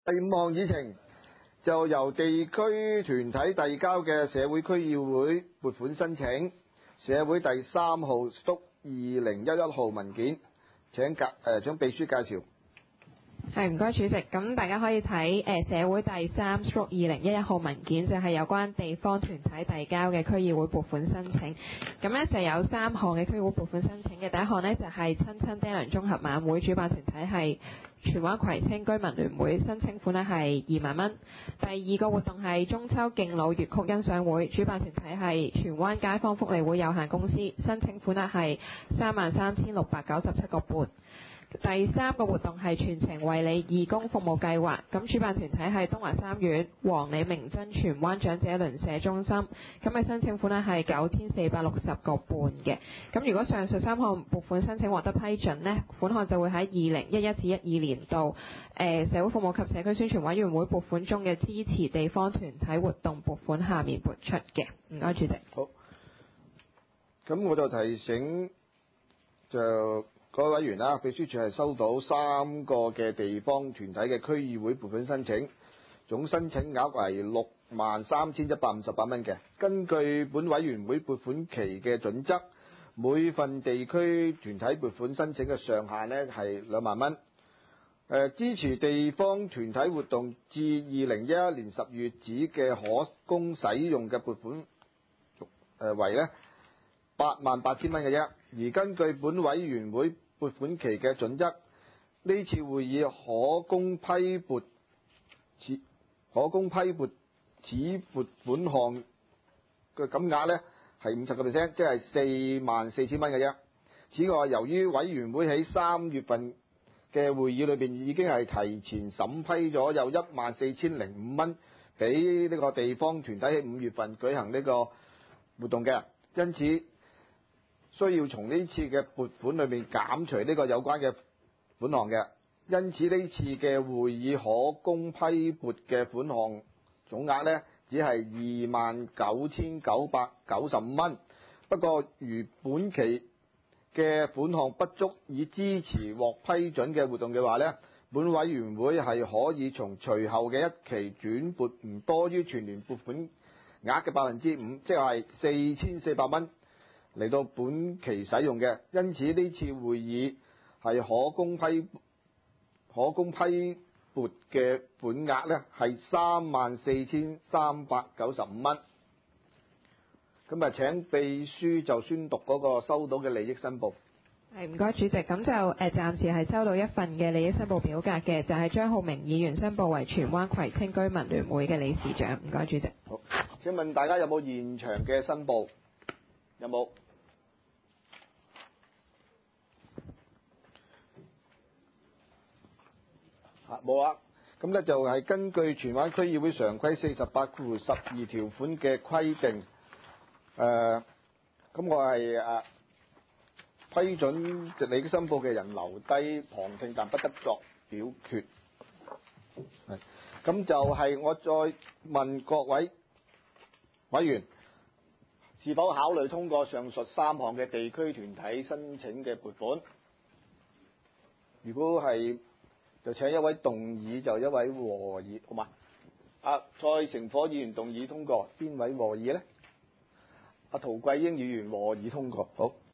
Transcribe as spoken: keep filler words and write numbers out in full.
第五項議程就由地區團體遞交嘅社會區議會撥款申請，社會第三號 /二零一一號文件，請介誒請秘書介紹。 係，唔該主席。咁大家可以睇誒社會第三 /二零一一號文件，就係有關地方團體遞交嘅區議會撥款申請。咁呢就有三項嘅區議會撥款申請嘅。第一項呢就係親親爹娘綜合晚會，主辦團體係荃灣葵青居民聯會，申請款呢係二萬蚊。第二個活動係中秋敬老粵曲欣賞會，主辦團體係荃灣街坊福利會有限公司，申請款呢係三萬三千六百九十七個半。第三個活動係全程為你義工服務計劃，咁主辦團體係東華三院黃李明珍荃灣長者鄰舍中心，咁嘅申請款呢係九千四百六十個半嘅。咁如果上述三項撥款申請獲得批准呢，款項就會喺二零一一至一二年度誒社會服務及社區宣傳委員會撥款中嘅支持地方團體活動撥款下面撥出嘅。唔該，主席。 好，咁我就提醒就各位委員啦，秘書處係收到三個嘅地方團體嘅區議會撥款申請，總申請額為六萬三千一百五十八蚊嘅。根據本委員會撥款期嘅準則，每份地區團體撥款申請嘅上限呢係兩萬蚊。誒，支持地方團體活動至二零一一年十月止嘅可供使用嘅撥款誒為呢八萬八千蚊嘅啫。而根據本委員會撥款期嘅準則，呢次會議可供批撥此可供批撥此撥款項嘅金額呢係五十個 percent， 即係四萬四千蚊嘅啫。此外，由於委員會喺三月份嘅會議裏邊已經係提前審批咗有一萬四千零五蚊俾呢個地方團體喺五月份舉行呢個活動嘅，因此需要從呢次嘅撥款裏面減除呢個有關嘅款項嘅，因此呢次嘅會議可供批撥嘅款項總額呢，只係二萬九千九百九十五蚊。不過，如本期嘅款項不足以支持獲批准嘅活動嘅話呢，本委員會係可以從隨後嘅一期轉撥唔多於全年撥款額嘅百分之五，即係四千四百蚊。嚟到本期使用嘅，因此呢次會議係可供批可供批撥嘅款額呢係三萬四千三百九十五蚊。咁啊，請秘書就宣讀嗰個收到嘅利益申報。 係，唔該主席。咁就誒暫時係收到一份嘅利益申報表格嘅，就係張浩明議員申報為荃灣葵青居民聯會嘅理事長。唔該主席。 好，請問大家有冇現場嘅申報？有冇？啊，冇啦。咁呢就係根據荃灣區議會常規四十八括十二條款嘅規定，誒、呃，咁我係誒、啊、批准利益申報嘅人留低旁聽，但不得作表決。係，咁就係我再問各位委員，是否考慮通過上述三項嘅地區團體申請嘅撥款？如果係，就請一位動議，就一位和議，好嘛？啊，蔡成火議員動議通過，邊位和議呢？阿陶桂英議員和議通過，好。